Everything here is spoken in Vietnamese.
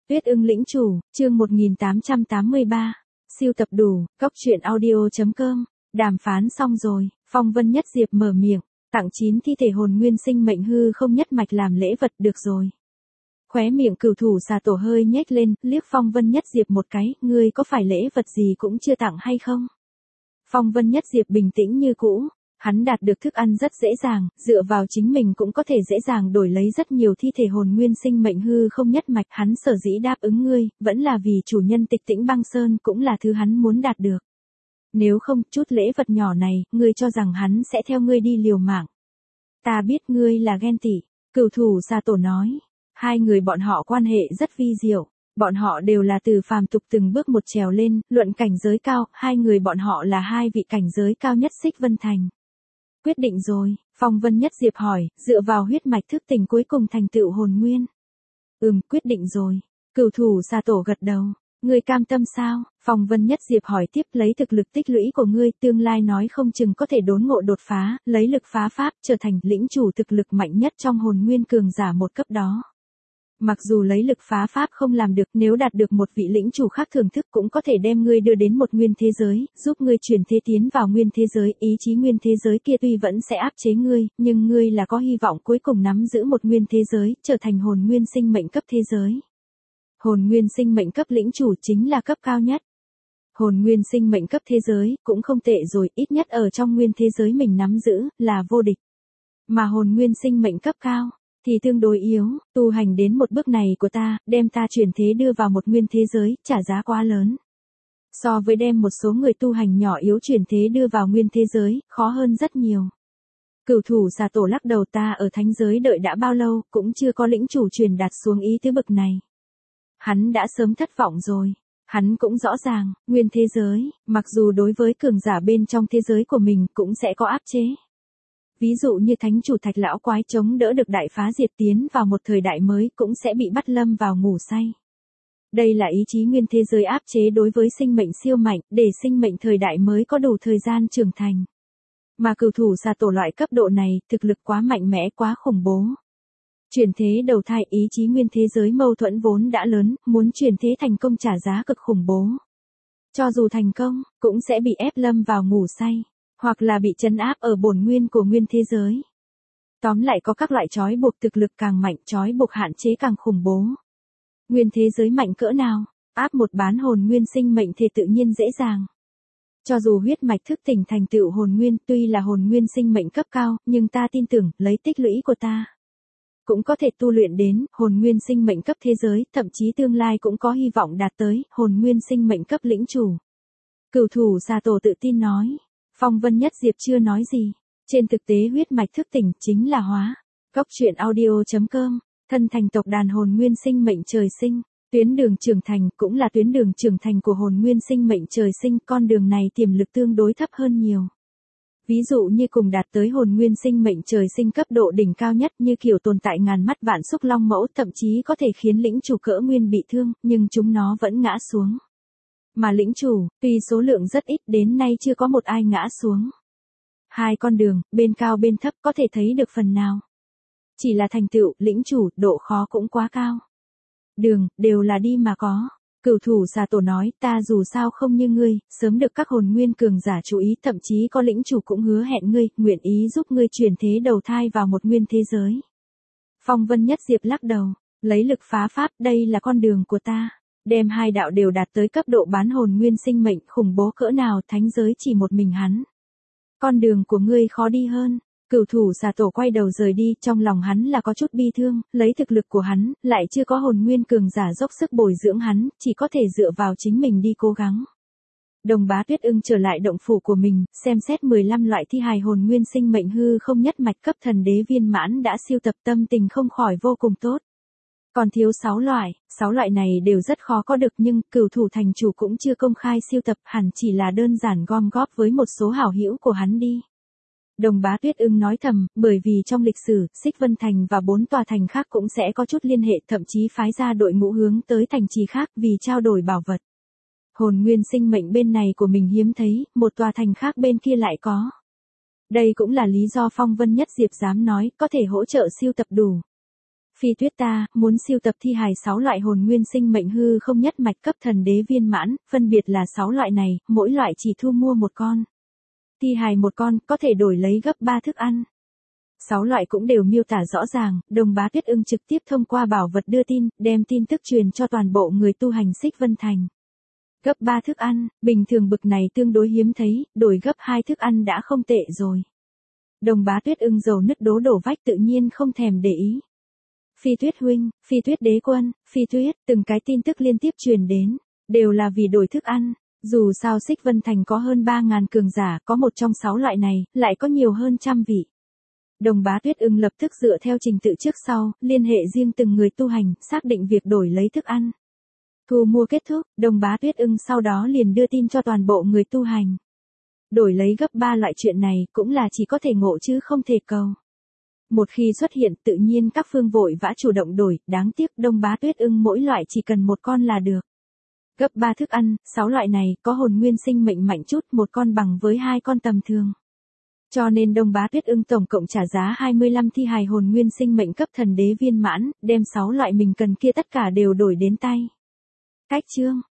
Tuyết ưng lĩnh chủ, chương 1883. Siêu tập đủ, cốc truyện audio.com. Đàm phán xong rồi, Phong Vân Nhất Diệp mở miệng, tặng 9 thi thể hồn nguyên sinh mệnh hư không nhất mạch làm lễ vật được rồi. Khóe miệng cửu thủ xà tổ hơi nhếch lên, liếc Phong Vân Nhất Diệp một cái, ngươi có phải lễ vật gì cũng chưa tặng hay không? Phong Vân Nhất Diệp bình tĩnh như cũ. Hắn đạt được thức ăn rất dễ dàng, dựa vào chính mình cũng có thể dễ dàng đổi lấy rất nhiều thi thể hồn nguyên sinh mệnh hư không nhất mạch. Hắn sở dĩ đáp ứng ngươi, vẫn là vì chủ nhân Tịch Tĩnh Băng Sơn cũng là thứ hắn muốn đạt được. Nếu không, chút lễ vật nhỏ này, ngươi cho rằng hắn sẽ theo ngươi đi liều mạng. Ta biết ngươi là ghen tị, cửu thủ xà tổ nói. Hai người bọn họ quan hệ rất vi diệu. Bọn họ đều là từ phàm tục từng bước một trèo lên, luận cảnh giới cao, hai người bọn họ là hai vị cảnh giới cao nhất Xích Vân Thành. Quyết định rồi, Phong Vân Nhất Diệp hỏi, dựa vào huyết mạch thức tỉnh cuối cùng thành tựu hồn nguyên. Quyết định rồi. Cửu thủ xà tổ gật đầu. Ngươi cam tâm sao? Phong Vân Nhất Diệp hỏi tiếp, lấy thực lực tích lũy của ngươi, tương lai nói không chừng có thể đốn ngộ đột phá, lấy lực phá pháp, trở thành lĩnh chủ thực lực mạnh nhất trong hồn nguyên cường giả một cấp đó. Mặc dù lấy lực phá pháp không làm được, nếu đạt được một vị lĩnh chủ khác thưởng thức cũng có thể đem ngươi đưa đến một nguyên thế giới, giúp ngươi chuyển thế tiến vào nguyên thế giới, ý chí nguyên thế giới kia tuy vẫn sẽ áp chế ngươi, nhưng ngươi là có hy vọng cuối cùng nắm giữ một nguyên thế giới, trở thành hồn nguyên sinh mệnh cấp thế giới. Hồn nguyên sinh mệnh cấp lĩnh chủ chính là cấp cao nhất. Hồn nguyên sinh mệnh cấp thế giới cũng không tệ rồi, ít nhất ở trong nguyên thế giới mình nắm giữ, là vô địch. Mà hồn nguyên sinh mệnh cấp cao thì tương đối yếu, tu hành đến một bước này của ta, đem ta chuyển thế đưa vào một nguyên thế giới, trả giá quá lớn. So với đem một số người tu hành nhỏ yếu chuyển thế đưa vào nguyên thế giới, khó hơn rất nhiều. Cửu thủ xà tổ lắc đầu, ta ở thánh giới đợi đã bao lâu, cũng chưa có lĩnh chủ truyền đạt xuống ý tứ bực này. Hắn đã sớm thất vọng rồi. Hắn cũng rõ ràng, nguyên thế giới, mặc dù đối với cường giả bên trong thế giới của mình cũng sẽ có áp chế. Ví dụ như thánh chủ Thạch lão quái chống đỡ được đại phá diệt tiến vào một thời đại mới cũng sẽ bị bắt lâm vào ngủ say. Đây là ý chí nguyên thế giới áp chế đối với sinh mệnh siêu mạnh, để sinh mệnh thời đại mới có đủ thời gian trưởng thành. Mà cửu thủ xà tổ loại cấp độ này, thực lực quá mạnh mẽ, quá khủng bố. Chuyển thế đầu thai, ý chí nguyên thế giới mâu thuẫn vốn đã lớn, muốn chuyển thế thành công trả giá cực khủng bố. Cho dù thành công, cũng sẽ bị ép lâm vào ngủ say, hoặc là bị trấn áp ở bổn nguyên của nguyên thế giới. Tóm lại có các loại trói buộc, thực lực càng mạnh, trói buộc hạn chế càng khủng bố. Nguyên thế giới mạnh cỡ nào, áp một bán hồn nguyên sinh mệnh thì tự nhiên dễ dàng. Cho dù huyết mạch thức tỉnh thành tựu hồn nguyên, tuy là hồn nguyên sinh mệnh cấp cao, nhưng ta tin tưởng, lấy tích lũy của ta, cũng có thể tu luyện đến hồn nguyên sinh mệnh cấp thế giới, thậm chí tương lai cũng có hy vọng đạt tới hồn nguyên sinh mệnh cấp lĩnh chủ. Cửu thủ xà tổ tự tin nói. Phong Vân Nhất Diệp chưa nói gì. Trên thực tế huyết mạch thức tỉnh chính là hóa. Cốc truyện audio.com. Thân thành tộc đàn hồn nguyên sinh mệnh trời sinh. Tuyến đường trưởng thành cũng là tuyến đường trưởng thành của hồn nguyên sinh mệnh trời sinh. Con đường này tiềm lực tương đối thấp hơn nhiều. Ví dụ như cùng đạt tới hồn nguyên sinh mệnh trời sinh cấp độ đỉnh cao nhất như kiểu tồn tại ngàn mắt vạn xúc long mẫu, thậm chí có thể khiến lĩnh chủ cỡ nguyên bị thương, nhưng chúng nó vẫn ngã xuống. Mà lĩnh chủ, tuy số lượng rất ít, đến nay chưa có một ai ngã xuống. Hai con đường, bên cao bên thấp có thể thấy được phần nào. Chỉ là thành tựu, lĩnh chủ, độ khó cũng quá cao. Đường, đều là đi mà có. Cửu thủ xà tổ nói, ta dù sao không như ngươi, sớm được các hồn nguyên cường giả chú ý, thậm chí có lĩnh chủ cũng hứa hẹn ngươi, nguyện ý giúp ngươi chuyển thế đầu thai vào một nguyên thế giới. Phong Vân Nhất Diệp lắc đầu, lấy lực phá pháp, đây là con đường của ta. Đem hai đạo đều đạt tới cấp độ bán hồn nguyên sinh mệnh, khủng bố cỡ nào, thánh giới chỉ một mình hắn. Con đường của ngươi khó đi hơn. Cửu thủ xà tổ quay đầu rời đi, trong lòng hắn là có chút bi thương, lấy thực lực của hắn, lại chưa có hồn nguyên cường giả dốc sức bồi dưỡng hắn, chỉ có thể dựa vào chính mình đi cố gắng. Đồng Bá Tuyết ưng trở lại động phủ của mình, xem xét 15 loại thi hài hồn nguyên sinh mệnh hư không nhất mạch cấp thần đế viên mãn đã siêu tập, tâm tình không khỏi vô cùng tốt. Còn thiếu 6 loại này đều rất khó có được, nhưng cửu thủ thành chủ cũng chưa công khai siêu tập, hẳn chỉ là đơn giản gom góp với một số hảo hữu của hắn đi. Đồng Bá Tuyết ưng nói thầm, bởi vì trong lịch sử, Xích Vân Thành và 4 tòa thành khác cũng sẽ có chút liên hệ, thậm chí phái ra đội ngũ hướng tới thành trì khác vì trao đổi bảo vật. Hồn nguyên sinh mệnh bên này của mình hiếm thấy, một tòa thành khác bên kia lại có. Đây cũng là lý do Phong Vân Nhất Diệp dám nói, có thể hỗ trợ siêu tập đủ. Phi Tuyết ta, muốn sưu tập thi hài 6 loại hồn nguyên sinh mệnh hư không nhất mạch cấp thần đế viên mãn, phân biệt là 6 loại này, mỗi loại chỉ thu mua một con. Thi hài một con, có thể đổi lấy gấp 3 thức ăn. 6 loại cũng đều miêu tả rõ ràng, Đồng Bá Tuyết Ưng trực tiếp thông qua bảo vật đưa tin, đem tin tức truyền cho toàn bộ người tu hành Xích Vân Thành. Gấp 3 thức ăn, bình thường bực này tương đối hiếm thấy, đổi gấp 2 thức ăn đã không tệ rồi. Đồng Bá Tuyết Ưng dầu nứt đổ vách tự nhiên không thèm để ý. Phi Tuyết huynh, Phi Tuyết đế quân, Phi Tuyết, từng cái tin tức liên tiếp truyền đến, đều là vì đổi thức ăn. Dù sao Xích Vân Thành có hơn 3.000 cường giả, có một trong 6 loại này, lại có nhiều hơn trăm vị. Đồng Bá Tuyết Ưng lập tức dựa theo trình tự trước sau, liên hệ riêng từng người tu hành, xác định việc đổi lấy thức ăn. Thu mua kết thúc, Đồng Bá Tuyết Ưng sau đó liền đưa tin cho toàn bộ người tu hành. Đổi lấy gấp 3 loại chuyện này cũng là chỉ có thể ngộ chứ không thể cầu. Một khi xuất hiện tự nhiên các phương vội vã chủ động đổi, đáng tiếc Đồng Bá Tuyết Ưng mỗi loại chỉ cần một con là được. Gấp 3 thức ăn, 6 loại này có hồn nguyên sinh mệnh mạnh chút, một con bằng với 2 con tầm thường. Cho nên Đồng Bá Tuyết Ưng tổng cộng trả giá 25 thi hài hồn nguyên sinh mệnh cấp thần đế viên mãn, đem 6 loại mình cần kia tất cả đều đổi đến tay. Cách chương